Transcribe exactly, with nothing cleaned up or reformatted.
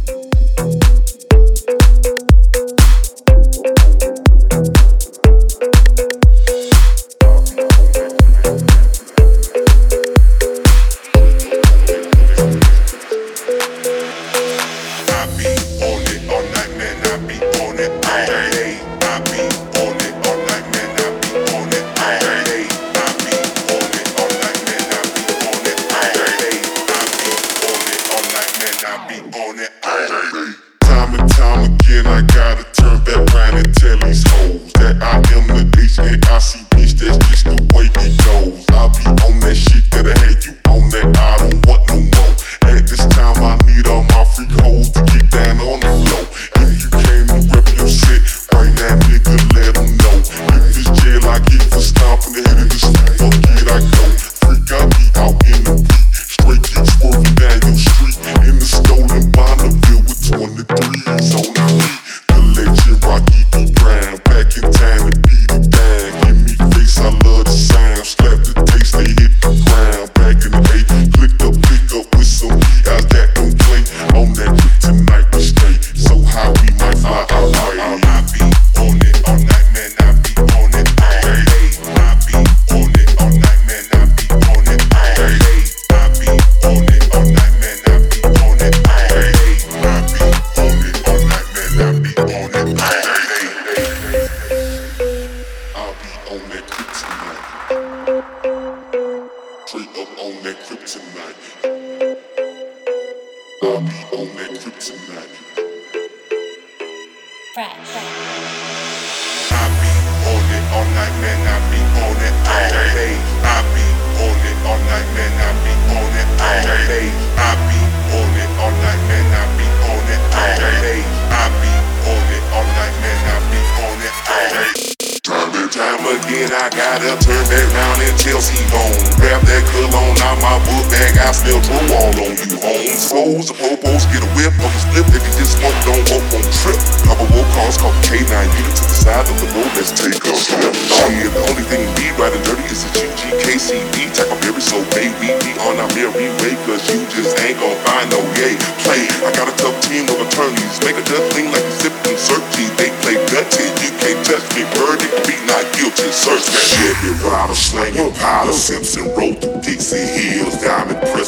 Time and time again, I gotta turn back round and tell these hoes that I am the H A I C bitch, that's just the way it goes. I be on that shit that I had you on that I don't want no more. At this time, I need all my freak hoes to get down on the low. If you came to rep your shit, right now, nigga, let them know. If it's jail, I get for stomping the head of the street, fuck it, I go. Freak, I be out in the beat, straight keep swerving down your street, in the stolen Bonneville with twenty-threes on our feet. The legend Rocky D. Brown, back in time to beat it down. Give me face, I love the sound. Slap the taste, they hit the ground. Back in the day, click up, pick up with some guys that don't play. On that trip tonight, we stay so high we might fly out right. I be on it all night, man. I be on it all day. I be on it all night, man. I be on it all day. I be on it all night, man. I be on it all day. I be on it all night, man. I be on it all day. I'll be on that kryptonite. Straight up on that kryptonite. I'll be on that kryptonite. Fresh. I be on it all night, man. I be on it all day. I be on it all night, man. I be on it all day. I be on it all night, man. I be on it all day. I be on it all night, man. I be on it all day. Time and time again, I gotta turn back round and Chelsea bone. Grab that cologne out my book bag, I smell Drew all on you. Homes, foes, the popos, get a whip of a split. If you just smoke, don't walk on trip. Couple more cars called K nine unit to the side of the road, let's take a trip. Shit, the only thing we riding dirty is the G G K C D. Tack up every so baby, we on our merry way, cause you just ain't gon' find no yay. Play, I got a tough team of attorneys, make a death thing like a sippin' Searchy. They play gutty, you can't touch me, verdict, be not guilty, search that. Chevy rider, slanging powder, Simpson road through Dixie Hills, diamond press